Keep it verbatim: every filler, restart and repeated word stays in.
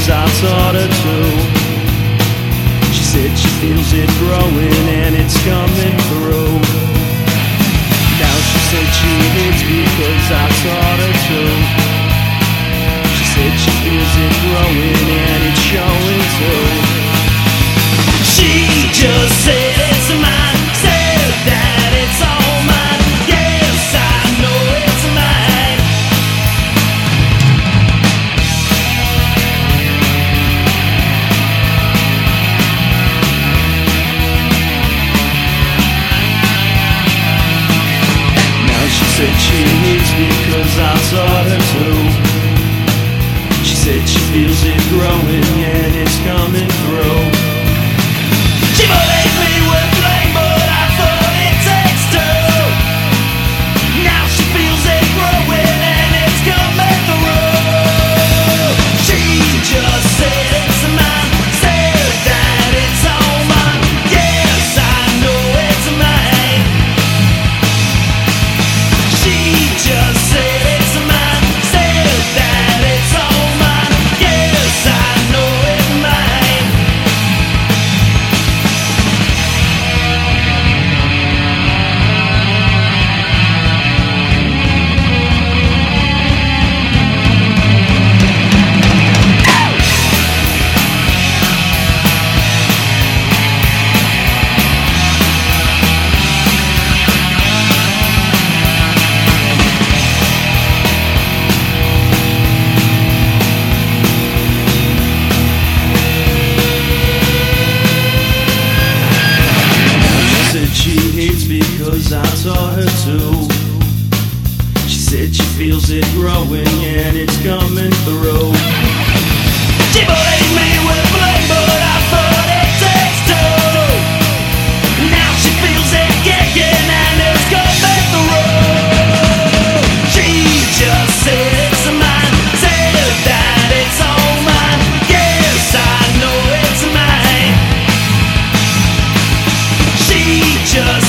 because I taught her to. She said she feels it growing and it's coming through. Now she said she hates me because I taught her to. She said she feels it growing and it's showing too. She just said it's mine, said that it's all mine. Yes, I know it's mine. Now she said she needs me because I taught her to. She said she feels it growing and it's coming through. She bullied me with blame, but I thought it takes two. Now she feels it growing and it's coming through. She just said it's mine, said that it's all mine. Yes, I know it's mine. She just said it's mine, said that it's all mine. Yes, I know it's mine. She hates because I taught her to. She said she feels it growing and it's coming through. She bullied me with blame, but I thought it takes two. Now she feels it kicking and it's coming through. She just said it's mine, said that it's all mine. Yes, I know it's mine. She just